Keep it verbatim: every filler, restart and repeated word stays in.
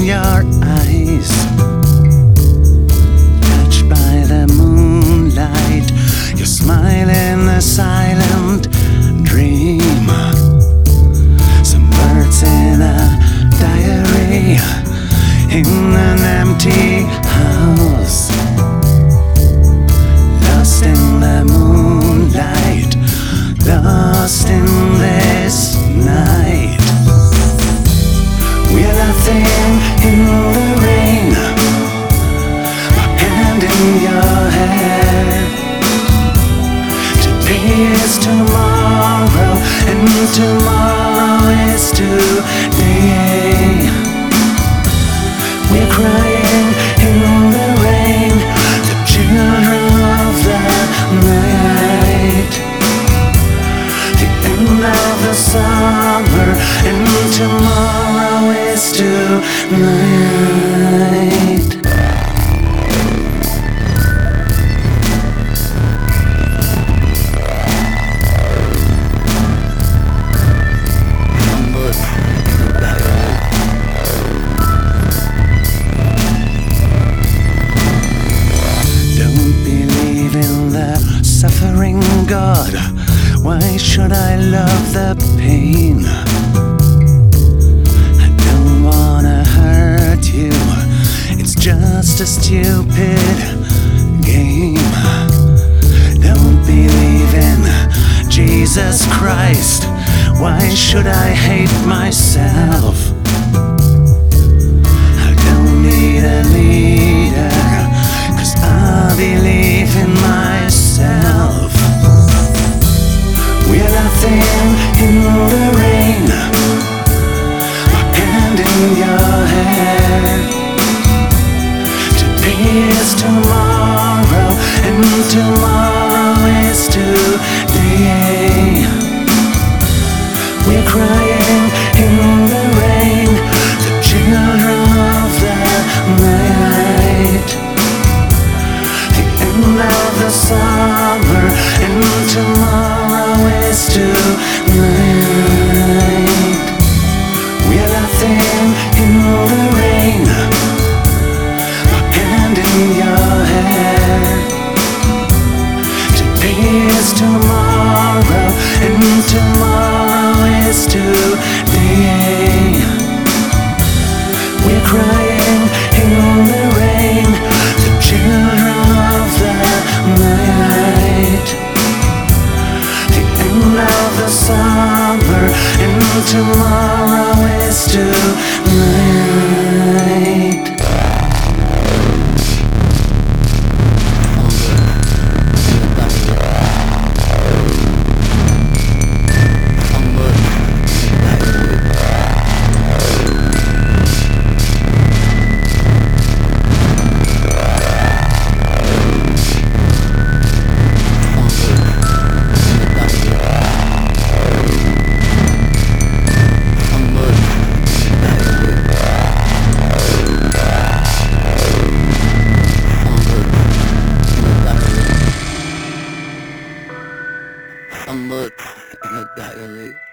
your eyes, touched by the moonlight. You smile in a silent dream. Some words in a diary in an empty house, lost in the moonlight, lost in this night. We're laughing in the rain, my hand in your hair. Today is tomorrow, and tomorrow is today. We're crying in the rain, the children of the night. The end of the summer, and tomorrow is tonight. Suffering God, why should I love the pain? I don't wanna hurt you, it's just a stupid game. Don't believe in Jesus Christ, why should I hate myself? I don't need a leader, 'cause I believe in myself. We're laughing in the rain, my hand in your hair. Today is tomorrow, and tomorrow is today. We're crying in the rain, the children of the night. The end of the summer, and tomorrow is tonight. We're laughing in the rain, my hand in your hair. Today is tomorrow, and tomorrow is today. We're crying in the rain, the children of the night. The end of the summer, and tomorrow is tonight. I'm in the diary.